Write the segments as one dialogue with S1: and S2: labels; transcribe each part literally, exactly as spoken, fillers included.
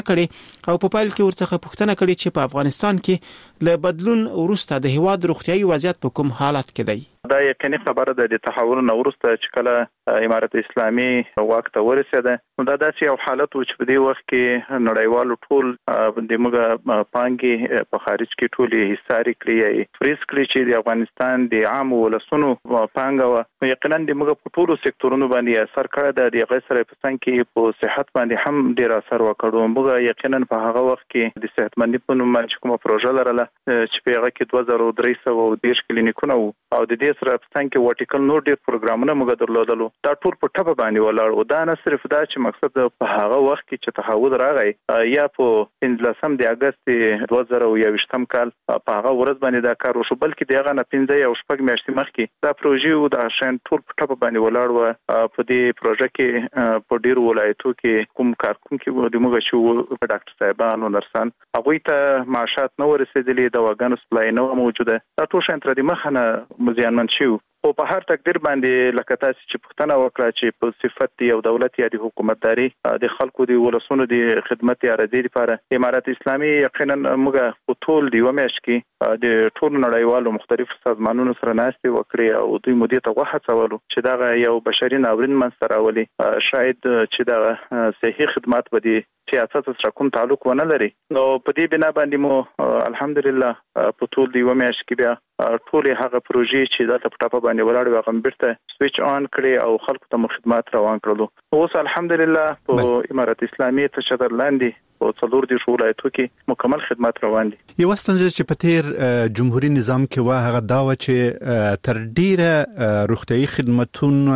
S1: کړي او په پایل کې ورڅخه پوښتنه کړې چې په افغانستان کې له بدلون وروسته د هیواد روغتیايي وضعیت په کوم حالت کې دی.
S2: دا یقیني خبره ده د تحول نه وروسته چې کله امارت اسلامي واک ته ورسېده نو دا داسې یو حالت و چې په دې وخت کې نړیوالو ټول د موږ پانګې په خارج کې ټولې حصاري کړې فریز کړې چې د افغانستان د عام ولسونو پانګه و یقینا د موږ په ټولو سکتورونو باندې اثر کړی ده. د هغې سره په څنګ کې په صحت باندې هم ډېر اثر وکړو. موږ یقینا په هغه وخت کې د صحتمندۍ په نوم باندې کومه پروژه لرله چې په هغه کې دوه زره درې سوه او دېرش کلینیکونه وو او د دې سره په څنګ کې ورټیکل نور ډېر پروګرامونه موږ درلودلو. دا ټول په ټپه باندې ولاړ او دا نه صرف دا چې مقصد په هغه وخت کې چې تحول راغی یا په پنځلسم د اګست دوه زره یوویشتم کال په هغه ورځ باندې دا کار وشو بلکې دغه نه پنځه او شپږ میاشتې مخکې دا پروژې او د شین ټول په ټپه باندې ولاړ و. په دې پروژه کې په ډېر ولایتو کې کوم کارکونکي وو د موږ شو ډاکټر صاحبان او نرسان هغوی ته معاشات نه ورسېدلې د واګانو سپلای نه موجوده. دا ټول شین تر دې مخه نه زیانمن شو او په هر تقدیر باندې لکه تاسو چې پوښتنه وکړه چې په صفت یو دولت یا د حکومتداري د خلکو د ولسونو د خدمت یا رضای لپاره امارت اسلامي یقینا موږ په ټول دی ومش کې د ټول نړیوالو مختلفو سازمانونو سره ناستې وکړې او دوی مودې ته وهڅولو چې دا یو بشري ناورین منځته راولي. شاید چې دا صحي خدمات به دي سیاست سره کوم تعلق ونه لري. نو په دې بنا باندې مو الحمدلله په ټول دی ومش کې بیا ټول هغه پروژې چې د ټاپه باندې ولاړ و هغه بیرته سویچ آن کړي او خلکو ته خدمات روان کړلو. اوس الحمدلله په امارت اسلامي تشدد لاندې او څلور دي ولایتو کې مکمل خدمات روان دي.
S3: یو ستونزه چې په تیر جمهوریت نظام کې و هغه دا و چې تر ډیره روغتيایي خدماتونه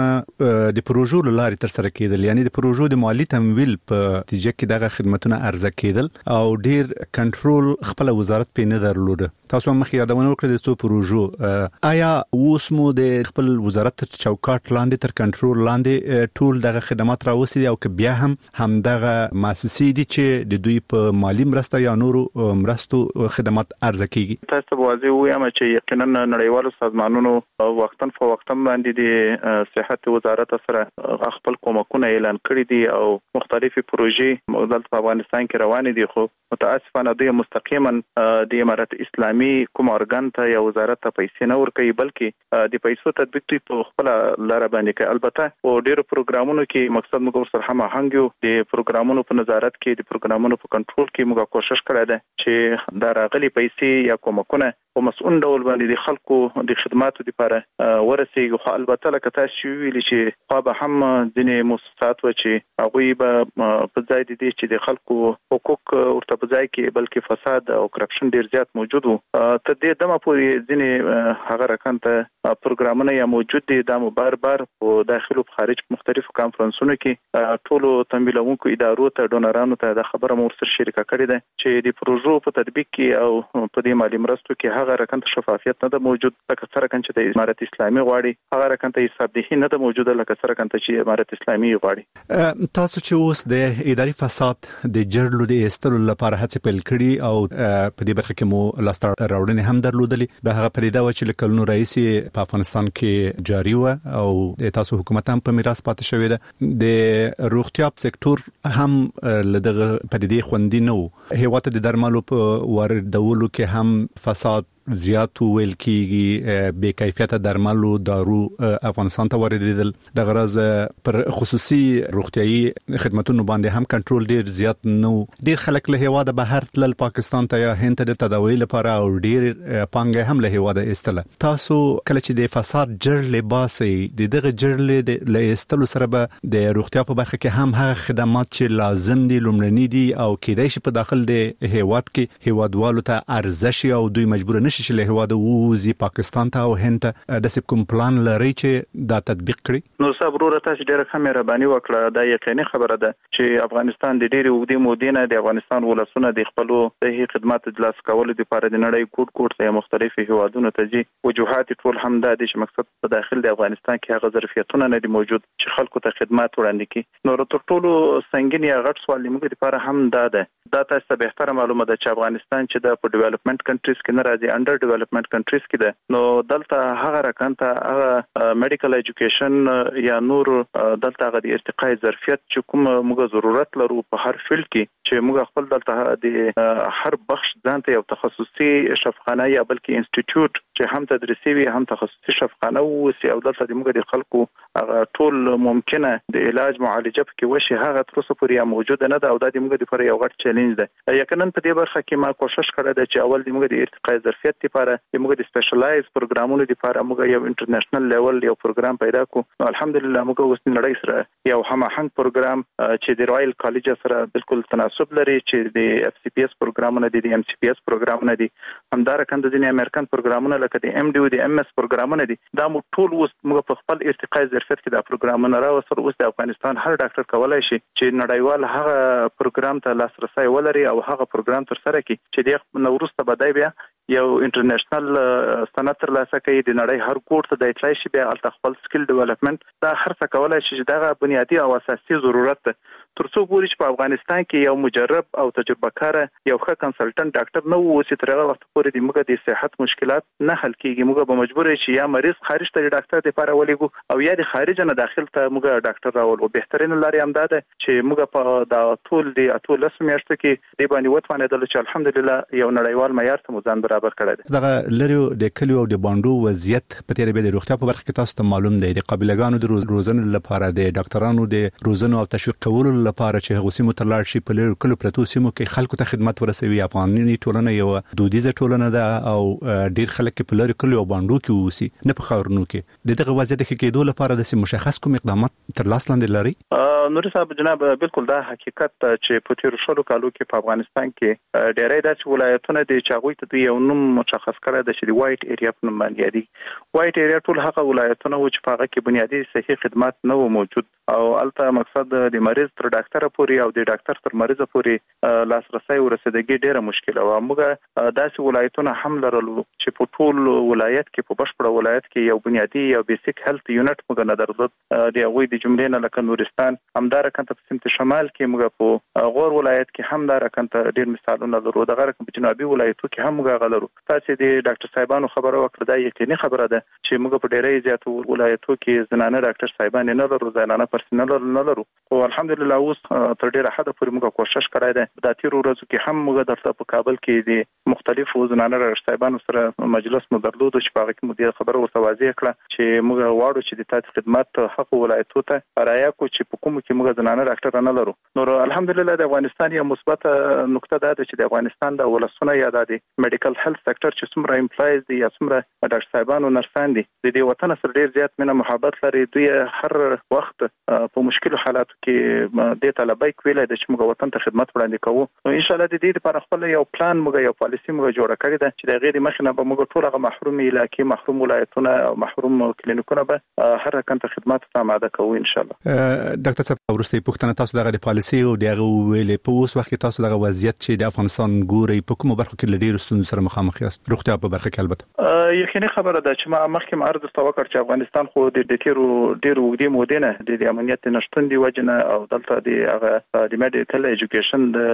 S3: د پروژو لارې تر سره کېدل یعنی د پروژو د مالی تمویل په نتیجه کې دغه خدماتونه ارزه کېدل او ډیر کنټرول خپل وزارت په نه درلوده. تاسو هم مخکې یادونه وکړه د څو پروژو آیا اوس مو د خپل وزارت تر چوکاټ لاندې تر کنټرول لاندې ټول دغه خدمات راوستي او که بیا هم هم دغه مؤسسې دي چې د دوی په مالی مرسته یا نورو مرستو خدمات ارزه کیږي؟
S2: تاسو واضح وایم چې یقینا نړیوالو سازمانونو وختن په وختن باندې د صحت وزارت سره خپل کومکونه اعلان کړی دي او مختلفي پروژې موږ په افغانستان کې روان دي خو متاسفانه دوی مستقیما د امارت اسلامي کوم ارګان ته یا وزارت ته پیسې نه ورکوي بلکې د پیسو تطبیق په خپل لار باندې کوي. البته په ډیرو پروګرامونو کې مقصد موږ سره هم هنګو د پروګرامونو په نظارت کې د پروګرامونو په کنټرول کې موږ کوشش کړی دی چې دا راغلي پیسې یا کومکونه په مسؤل ډول باندې د خلکو د خدماتو لپاره ورسیږي. خو البته لکه تاسو ویلي چې خو به هم ځینې مؤسسات و چې هغوی به په ځای دي چې د خلکو حقوق ورته په ځای کې بلکې فساد او کرپشن ډیر زیات موجود وو. ته دې دمه پورې ځینې هغه رقم ته پروګرامونه یا موجود دي دا مو بار بار په داخل او خارج مختلفو کانفرنسونو کې ټولو تمویلونکو ادارو ته ډونرانو ته د خبره مو سره شریکه کړې ده چې د پروژو په تطبیق کې او په دې مالی مرستو کې هغه رقم ته شفافیت نه ده موجود لکه څنګه رقم چې د امارت اسلامي غواړي هغه رقم ته حسابدهي نه ده موجوده لکه څنګه رقم ته چې امارت اسلامي غواړي.
S3: تاسو چې اوس د اداري فساد د جرلو د استلو لپاره هڅه پیل کړې او په دې برخه کې مو لاستر راوړنې هم درلودلې د هغه پریدا و چې لکلونو رئیس په افغانستان کې جاری و او د تاسو حکومت هم په میراث پاتې شوی ده. د روغتیا سکتور هم لدغه پدیدې خوندي نه وو. هیواد د درملو په واردولو کې هم فساد زیات ویل کیږي بے کیفیت درملو دارو افغانستان ته واردېدل د غرض پر خصوصي روغتيایي خدماتونو باندې هم کنټرول ډیر زیات نو ډیر خلک له هواده بهر تل پاکستان ته یا هند ته د تداوی لپاره او ډیر پانګه هم له هواده استله. تاسو کله چې د فساد جرل باسي د دغه جرل له استلو سره به د روغتیا په برخه کې هم هغه خدمات چې لازم دي لومړني دي او کېدای شي په داخل د هواد کې هوادوالو ته ارزش او دوی مجبور نه چې له هواده ووزي پاکستان ته او هند ته د سب کوم پلان لري چې دا تطبیق کړي؟
S2: نو صبر تاسو ډیره ښه مهرباني وکړه. دا یقیني خبره ده چې افغانستان د ډیره وګړي مودینه د افغانستان ولسونه د خپل صحي خدمات د لاس کولو لپاره د نړۍ کوټ کوټ ته مختلفي هوادونو ته ځي. وجوهات ټول هم د دې مقصد په داخل د افغانستان کې هغه ظرفیتونه نه دي موجود چې خلکو ته خدمات وړاندې کړي. نو تر ټولو سنگین یا غټ سوال موږ لپاره هم دا ده دا تاسو ته به تر معلومه ده چې افغانستان چې د په ډیولپمنٹ کنټریز کې نه راځي انډر ډیولپمنٹ کنټریز کې ده نو دلته هغه رکانته هغه میډیکل ایجوکیشن یا نور دلته هغه د ارتقاء ظرفیت چې کوم موږ ضرورت لرو په هر فیلډ کې چې موږ خپل دلته د هر بخش ځانته یو تخصصي شفاخانه یا بلکې انسټیټیوټ چې هم تدریسي وي هم تخصصي شفاخانه وي او دلته د موږ د خلکو هغه ټول ممکنه د علاج معالجه کې وشي هغه تر اوسه پورې موجود نه ده او د موږ لپاره یو غټ چیلنج ده یقینا په دې برخه کې ما کوشش کړی ده چې اول د موږ د ارتقاء ظرفیت لپاره د موږ د سپیشلایز پروګرامونو لپاره موږ یو انټرنیشنل لیول یو پروګرام پیدا کړو الحمدلله موږ اوس نړۍ سره یو هماهنګ پروګرام چې د رائل کالج سره بالکل تناسب لري چې د اف سی پی اس پروګرامونه دي د ام سی پی اس پروګرامونه دي همدارکه د امریکن پروګرامونه لکه د ام ډي او د ام اس پروګرامونه دي دا مو ټول اوس موږ په خپل ارتقاء ظرفیت کې د پروګرامونه راوستل اوس د افغانستان هر ډاکټر کولای شي چې نړیوال هغه پروګرام ته لاسرسي ولري او هغه پروګرام تر سره کړي چې د نورسته بدای بیا یو انټرنیشنل سند تر لاسه کوي د نړۍ هر کوټ ته د اطلاع شي بیا الته خپل سکل ډیولپمنٹ دا هر څه کولای شي چې دا بنیادی او اساسي ضرورت ده ترڅو پورې چې په افغانستان کې یو مجرب او تجربه کار یو ښه کنسلټنټ ډاکټر نه وو چې تر هغه وخت پورې د موږ د صحت مشکلات نه حل کیږي موږ به مجبور شي یا مریض خارج ته ډاکټر لپاره ولېګو او یا د خارج نه داخل ته موږ ډاکټر راولو بهترین لارې هم ده چې موږ په دا ټول د اتول میاشتو کې د باندې وتوانېدل چې الحمدلله یو نړیوال معیار ته مزان برابر کړی دی
S3: دغه لري د کلیو او د باندو وضعیت په تیر به د روغتیا په برخه کې تاسو ته معلوم دی د قابلګانو د روزنې لپاره د ډاکټرانو د روزنې او تشویق کولو لپاره چې هغه سیمو ته لاړ شي په لري کلو پرتو سیمو کې خلکو ته خدمت ورسوي افغاني ټولنه یو دودیزه ټولنه ده او ډیر خلک په لري کلو او باندو کې ووسی نه په خاورونو کې دغه وضعیت کې کېدو لپاره د مشخص کوم اقدامات تر لاس لاندې لري
S2: نور صاحب جناب بالکل دا حقیقت چې په تیر شلو کالو کې په افغانستان کې ډېرې داسې ولایتونه دي چې هغه ته یو نوم مشخص کړی د چې وایټ ایریا په نوم باندې دي وایټ ایریا ټول هغه ولایتونه و چې په هغه کې بنیادی صحي خدمات نه و موجود او البته مقصد د مریض تر ډاکټر پورې او د ډاکټر تر مریض پورې لاسرسي ورسېدګي ډېره مشکله و موږ داسې ولایتونه هم لرلو چې په ټول ولایت کې په بشپړ ولایت کې یو بنیادی یو بیسیک هیلث یونټ موږ نه درلود د هغوی د جملې نه لکه نورستان همدارکه په سمت شمال کې موږ په غور ولایت کې همدارکه ډېر مثالونه لرو د غرق په جنوبي ولایتو کې هم موږ غلرو تاسو د ډاکټر صاحبانو خبرو وکړه دا یقیني خبره ده چې موږ په ډېرې زیاتو ولایتو کې زنانه ډاکټر صاحبان نه لرو زنانه پرسنل نه لرو او الحمدلله اوس تر ډېره حد پورې موږ کوشش کړی دی د تیر ورځو کې هم موږ درته په کابل کې د مختلفو زنانه ډاکټر صاحبانو سره مجلس مو درلود چې په هغه کې مو د خبرو ورته واضح کړه چې موږ واړو چې د تاسو خدمات حق ولایتو ته رایا کو چې په کوم کې موږ زنانه ډاکټر نه لرو نو الحمدلله د افغانستان یو مثبت نقطه ده چې د افغانستان د ولسونه یا د میډیکل هیلث سېکټر چې څومره امپلایز دي یا څومره ډاکټر صاحبانو نرسان دي د دې وطن سره ډیر زیات مینه محبت لري دوی هر وخت په مشکل حالاتو کې د طلبای کوي د چې موږ وطن ته خدمت وړاندې کوو نو ان شاء الله د دې لپاره خپل یو پلان موږ یو پالیسی موږ جوړ کړی ده چې د غیر مخنه به موږ ټول هغه محروم علاقې محروم ولایتونه او محروم کلینیکونه به هر کنت خدمات ته آماده کوو ان شاء الله
S3: ډاکټر صاحب ورسته پوښتنه تاسو دغه پالیسی او دغه ویلې په اوس وخت کې تاسو دغه وضعیت چې د افغانستان ګوري په کومه برخه کې لډیر ستونزې سره مخامخ یاست روغتیا په برخه کې البته
S2: یقیني خبره ده چې ما مخکې معرض توکر چې افغانستان خو د ډیټیرو ډیر وګړي مودنه د امنیت نشټون دی وجنه او دلته د هغه د میډیکل ایجوکیشن د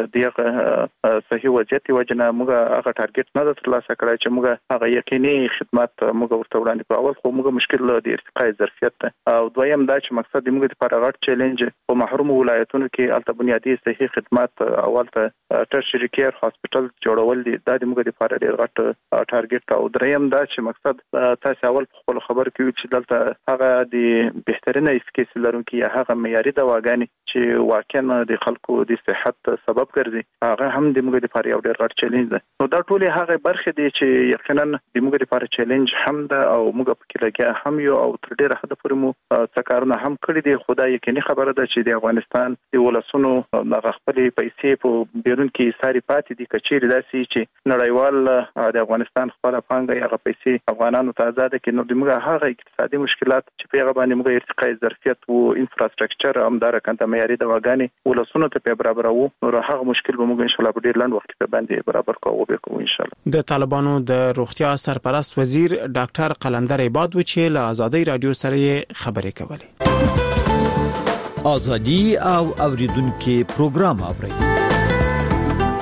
S2: دغه صحیح وضعیت وجنه موږ هغه ټارګټ نه ترلاسه کړی چې موږ هغه یقیني خدمات موږ ورته وړاندې کوو خو موږ مشکل د ارتقاء ظرفیت او دویم دا چې مقصد موږ لپاره غټ چیلنج په محروم ولایتونو کې البته بنیادی صحي خدمات اولته ټرشري کیر هاسپټل جوړول دي دا د موږ لپاره ډیر غټ ټارګټ او دریم دا چې مقصد تاسو اول په خپل خبر کې چې دلته هغه د بهترینه افکیس لرونکي هغه معیاري دواګانې چې واقعا د خلکو د صحت سبب ګرځي هغه هم د موږ لپاره یو ډیر غټ چیلنج ده نو دا ټول هغه برخه دي چې یقینا د موږ لپاره چیلنج هم ده او موږ په کې لګیا هم یو او تر ډیره حد پورې مو څکارونه هم کړی دي خدای یقیني خبره ده چې د افغانستان د ولسونو د خپل پیسې په بیرون کې ساري پاتې دي کچېری داسي چې نړیوال د افغانستان خپل پانګه هغه پیسې افغانانو ته آزاد کړي نو د موږ هغه اقتصادي مشکلات چې په هغه باندې موږ ارتقاء ظرفیت او انفراستراکچر هم دار کنده معیاري دواګانې ولسونو ته په برابرو نو هغه مشکل به موږ ان شاء الله په ډیر لاند وخت کې باندې برابر کوو به کوو ان شاء الله
S1: د طالبانو د روغتیا سرپرست وزیر ډاکټر قلندر عباد و چې له آزادۍ رادیو سره خبرې کولې
S4: ازادي او اوریدونکو پروګرام اوري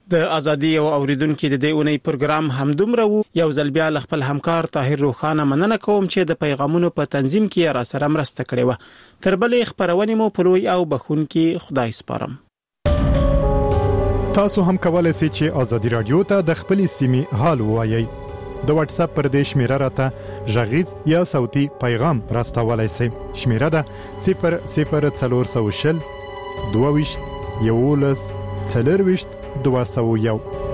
S1: د ازادي او اوریدونکو د دې اونۍ پروګرام همدومره وو. یو ځل بیا خپل همکار طاهر روخانه مننه کوم چې د پیغامونو په تنظیم کې را سره مرسته کړې و. تر بلې خبرونه مو په لوی او بخونکي خدای سپارم.
S4: تاسو هم کولای شئ چې ازادي رادیو ته د خپل سیمې حال وایي. د واتس اپ پر دې شمیره راته ژغیز یا صوتي پیغام راستولای شئ. شمیره ده صفر صفر څلور سوه شل دوه ویشت یولس څلور ویشت دوه سوه یو.